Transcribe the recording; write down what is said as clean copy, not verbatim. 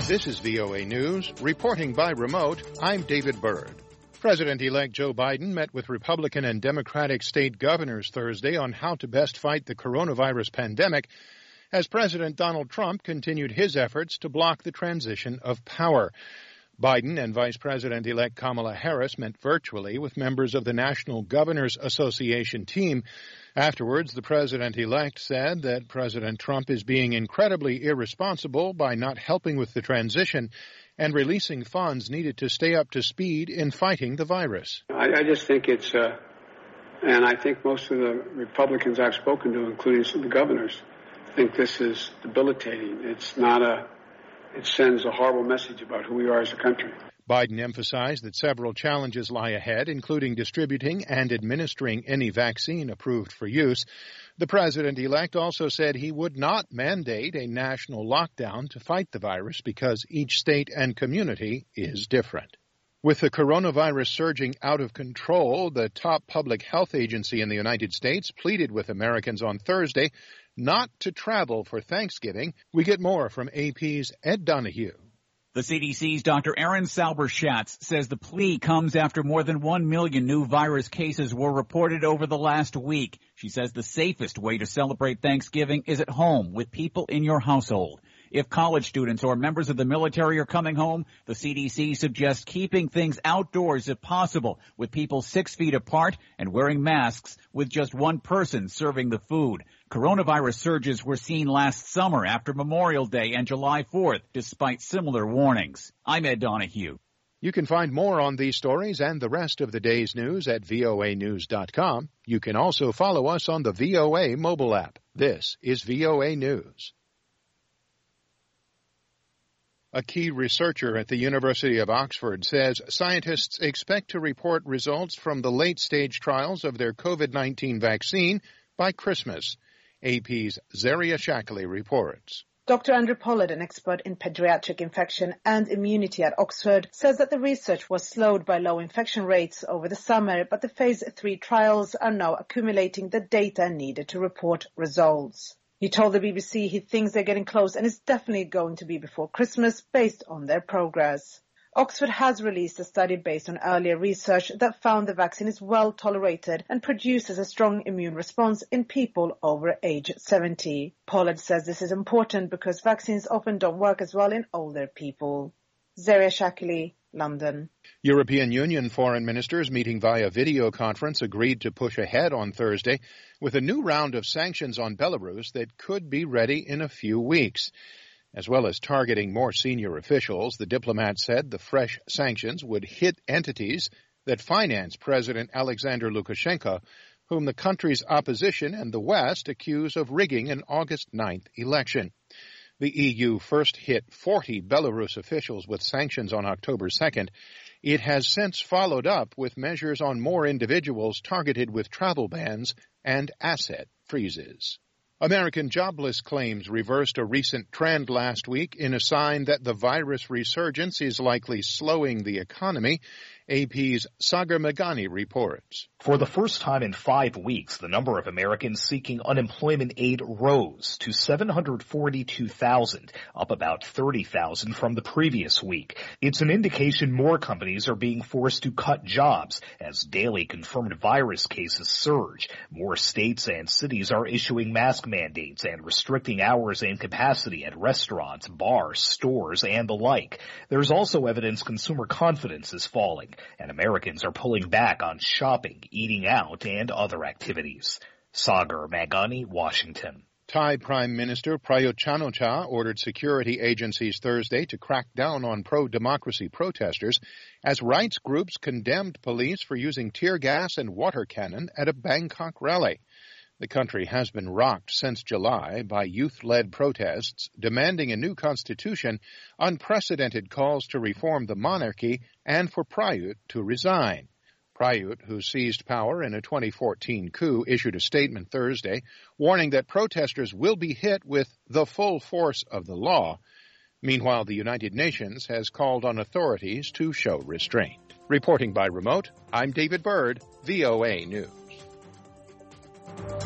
This is VOA News. Reporting by remote, I'm David Byrd. President-elect Joe Biden met with Republican and Democratic state governors Thursday on how to best fight the coronavirus pandemic as President Donald Trump continued his efforts to block the transition of power. Biden and Vice President-elect Kamala Harris met virtually with members of the National Governors Association team. Afterwards, the president-elect said that President Trump is being incredibly irresponsible by not helping with the transition and releasing funds needed to stay up to speed in fighting the virus. I just think it's, and I think most of the Republicans I've spoken to, including some of the governors, think this is debilitating. It sends a horrible message about who we are as a country. Biden emphasized that several challenges lie ahead, including distributing and administering any vaccine approved for use. The president-elect also said he would not mandate a national lockdown to fight the virus because each state and community is different. With the coronavirus surging out of control, the top public health agency in the United States pleaded with Americans on Thursday not to travel for Thanksgiving. We get more from AP's Ed Donahue. The CDC's Dr. Erin Salber-Schatz says the plea comes after more than 1 million new virus cases were reported over the last week. She says the safest way to celebrate Thanksgiving is at home with people in your household. If college students or members of the military are coming home, the CDC suggests keeping things outdoors if possible, with people 6 feet apart and wearing masks with just one person serving the food. Coronavirus surges were seen last summer after Memorial Day and July 4th, despite similar warnings. I'm Ed Donahue. You can find more on these stories and the rest of the day's news at voanews.com. You can also follow us on the VOA mobile app. This is VOA News. A key researcher at the University of Oxford says scientists expect to report results from the late-stage trials of their COVID-19 vaccine by Christmas. AP's Zaria Shackley reports. Dr. Andrew Pollard, an expert in pediatric infection and immunity at Oxford, says that the research was slowed by low infection rates over the summer, but the phase 3 trials are now accumulating the data needed to report results. He told the BBC he thinks they're getting close and it's definitely going to be before Christmas based on their progress. Oxford has released a study based on earlier research that found the vaccine is well tolerated and produces a strong immune response in people over age 70. Pollard says this is important because vaccines often don't work as well in older people. Zaria Shackley, London. European Union foreign ministers meeting via video conference agreed to push ahead on Thursday with a new round of sanctions on Belarus that could be ready in a few weeks. As well as targeting more senior officials, the diplomat said the fresh sanctions would hit entities that finance President Alexander Lukashenko, whom the country's opposition and the West accuse of rigging an August 9th election. The EU first hit 40 Belarus officials with sanctions on October 2nd. It has since followed up with measures on more individuals targeted with travel bans and asset freezes. American jobless claims reversed a recent trend last week in a sign that the virus resurgence is likely slowing the economy. AP's Sagar Meghani reports. For the first time in 5 weeks, the number of Americans seeking unemployment aid rose to 742,000, up about 30,000 from the previous week. It's an indication more companies are being forced to cut jobs as daily confirmed virus cases surge. More states and cities are issuing mask mandates and restricting hours and capacity at restaurants, bars, stores, and the like. There's also evidence consumer confidence is falling, and Americans are pulling back on shopping, eating out, and other activities. Sagar Meghani, Washington. Thai Prime Minister Prayut Chan-o-cha ordered security agencies Thursday to crack down on pro-democracy protesters as rights groups condemned police for using tear gas and water cannon at a Bangkok rally. The country has been rocked since July by youth-led protests demanding a new constitution, unprecedented calls to reform the monarchy, and for Prayut to resign. Prayut, who seized power in a 2014 coup, issued a statement Thursday warning that protesters will be hit with the full force of the law. Meanwhile, the United Nations has called on authorities to show restraint. Reporting by remote, I'm David Byrd, VOA News.